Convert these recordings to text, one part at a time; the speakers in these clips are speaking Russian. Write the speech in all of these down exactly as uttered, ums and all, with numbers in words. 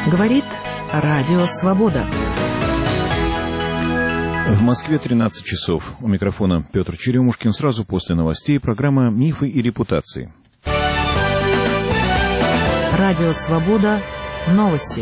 Говорит Радио Свобода. В Москве тринадцать часов. У микрофона Петр Черемушкин. Сразу после новостей программа «Мифы и репутации». Радио Свобода. Новости.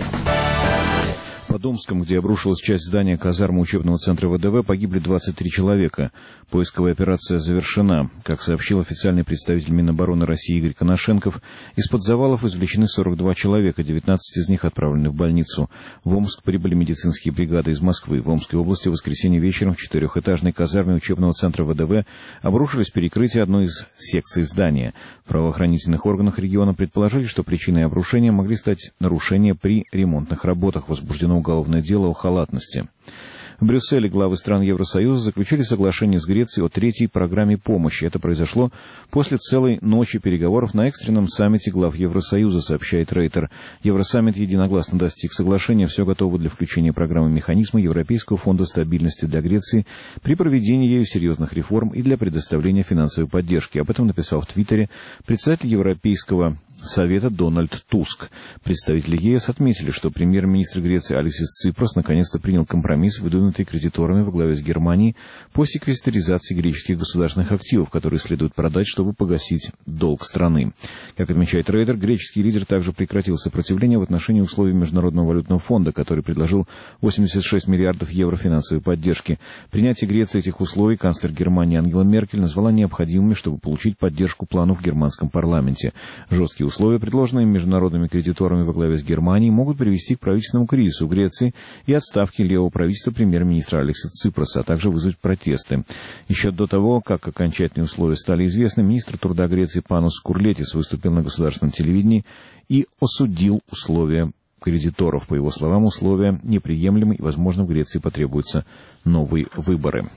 По Домском, где обрушилась часть здания казармы учебного центра ВДВ, погибли двадцать три человека. Поисковая операция завершена. Как сообщил официальный представитель Минобороны России Игорь Коношенков, из-под завалов извлечены сорок два человека, девятнадцать из них отправлены в больницу. В Омск прибыли медицинские бригады из Москвы. В Омской области в воскресенье вечером в четырехэтажной казарме учебного центра ВДВ обрушились перекрытия одной из секций здания. В правоохранительных органах региона предположили, что причиной обрушения могли стать нарушения при ремонтных работах. Возбуждено уголовное дело о халатности. В Брюсселе главы стран Евросоюза заключили соглашение с Грецией о третьей программе помощи. Это произошло после целой ночи переговоров на экстренном саммите глав Евросоюза, сообщает Рейтер. Евросаммит единогласно достиг соглашения. Все готово для включения программы механизма Европейского фонда стабильности для Греции при проведении ею серьезных реформ и для предоставления финансовой поддержки. Об этом написал в Твиттере председатель Европейского Совета Дональд Туск. Представители ЕС отметили, что премьер-министр Греции Алексис Ципрас наконец-то принял компромисс, выдвинутый кредиторами во главе с Германией по секвестризации греческих государственных активов, которые следует продать, чтобы погасить долг страны. Как отмечает Рейтер, греческий лидер также прекратил сопротивление в отношении условий Международного валютного фонда, который предложил восемьдесят шесть миллиардов евро финансовой поддержки. Принятие Греции этих условий канцлер Германии Ангела Меркель назвала необходимыми, чтобы получить поддержку плану в германском парламенте. Жесткие условия, предложенные международными кредиторами во главе с Германией, могут привести к правительственному кризису в Греции и отставке левого правительства премьер-министра Алекса Ципраса, а также вызвать протесты. Еще до того, как окончательные условия стали известны, министр труда Греции Панос Курлетис выступил на государственном телевидении и осудил условия кредиторов. По его словам, условия неприемлемы и, возможно, в Греции потребуются новые выборы.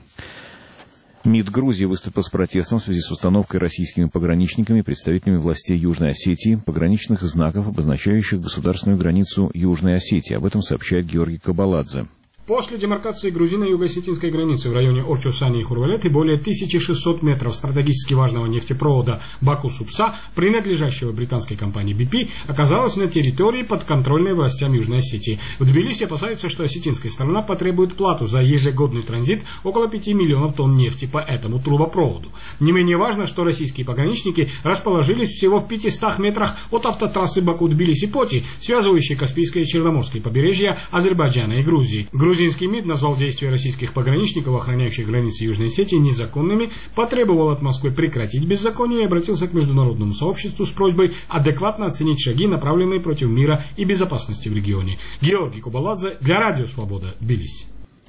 МИД Грузии выступил с протестом в связи с установкой российскими пограничниками и представителями властей Южной Осетии пограничных знаков, обозначающих государственную границу Южной Осетии. Об этом сообщает Георгий Кабаладзе. После демаркации грузино-юго-осетинской границы в районе Орчусани и Хурвалеты более тысячи шестисот метров стратегически важного нефтепровода Баку-Супса, принадлежащего британской компании би пи, оказалось на территории, подконтрольной властям Южной Осетии. В Тбилиси опасаются, что осетинская сторона потребует плату за ежегодный транзит около пяти миллионов тонн нефти по этому трубопроводу. Не менее важно, что российские пограничники расположились всего в пятистах метрах от автотрассы Баку-Тбилиси-Поти, связывающей Каспийское и Черноморское побережья Азербайджана и Грузии. Грузинский МИД назвал действия российских пограничников, охраняющих границы Южной Осетии, незаконными, потребовал от Москвы прекратить беззаконие и обратился к международному сообществу с просьбой адекватно оценить шаги, направленные против мира и безопасности в регионе. Георгий Кабаладзе для Радио Свобода, Тбилиси.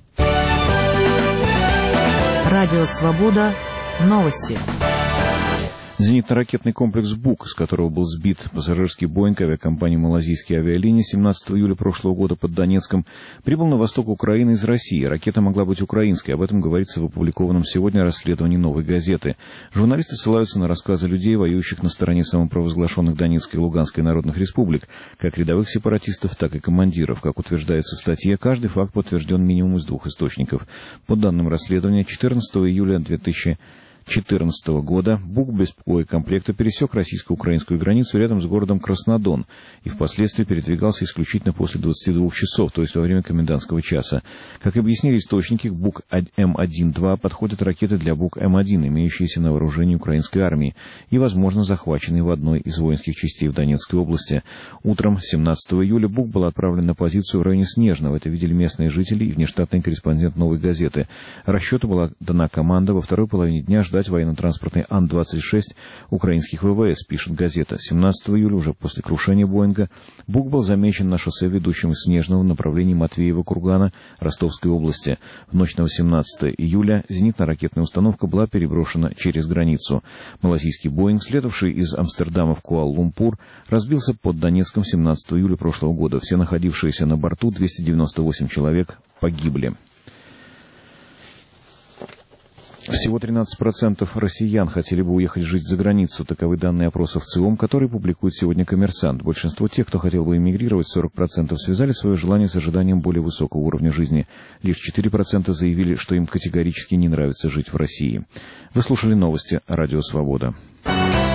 Радио Свобода. Новости. Зенитно-ракетный комплекс «Бук», с которого был сбит пассажирский «Боинг» авиакомпании «Малайзийские авиалинии» семнадцатого июля прошлого года под Донецком, прибыл на восток Украины из России. Ракета могла быть украинской. Об этом говорится в опубликованном сегодня расследовании «Новой газеты». Журналисты ссылаются на рассказы людей, воюющих на стороне самопровозглашенных Донецкой и Луганской народных республик, как рядовых сепаратистов, так и командиров. Как утверждается в статье, каждый факт подтвержден минимум из двух источников. По данным расследования, четырнадцатого июля две тысячи четырнадцатого года «Бук» без боекомплекта пересек российско-украинскую границу рядом с городом Краснодон и впоследствии передвигался исключительно после двадцати двух часов, то есть во время комендантского часа. Как объяснили источники, к «Бук» эм один-два подходят ракеты для «Бук» эм один, имеющиеся на вооружении украинской армии и, возможно, захваченные в одной из воинских частей в Донецкой области. Утром семнадцатого июля «Бук» был отправлен на позицию в районе Снежного. Это видели местные жители и внештатный корреспондент «Новой газеты». Расчету была дана команда во второй половине дня ждать военно-транспортный Ан двадцать шесть украинских ВВС, пишет газета. семнадцатого июля, уже после крушения «Боинга», «Бук» был замечен на шоссе, ведущем из Снежного в направлении Матвеева-Кургана Ростовской области. В ночь на восемнадцатое июля зенитно-ракетная установка была переброшена через границу. Малайзийский «Боинг», следовавший из Амстердама в Куала-Лумпур, разбился под Донецком семнадцатого июля прошлого года. Все находившиеся на борту, двести девяносто восемь человек, погибли. Всего тринадцать процентов россиян хотели бы уехать жить за границу. Таковы данные опроса в ЦИОМ, которые публикует сегодня «Коммерсант». Большинство тех, кто хотел бы эмигрировать, сорок процентов, связали свое желание с ожиданием более высокого уровня жизни. Лишь четыре процента заявили, что им категорически не нравится жить в России. Вы слушали новости «Радио Свобода».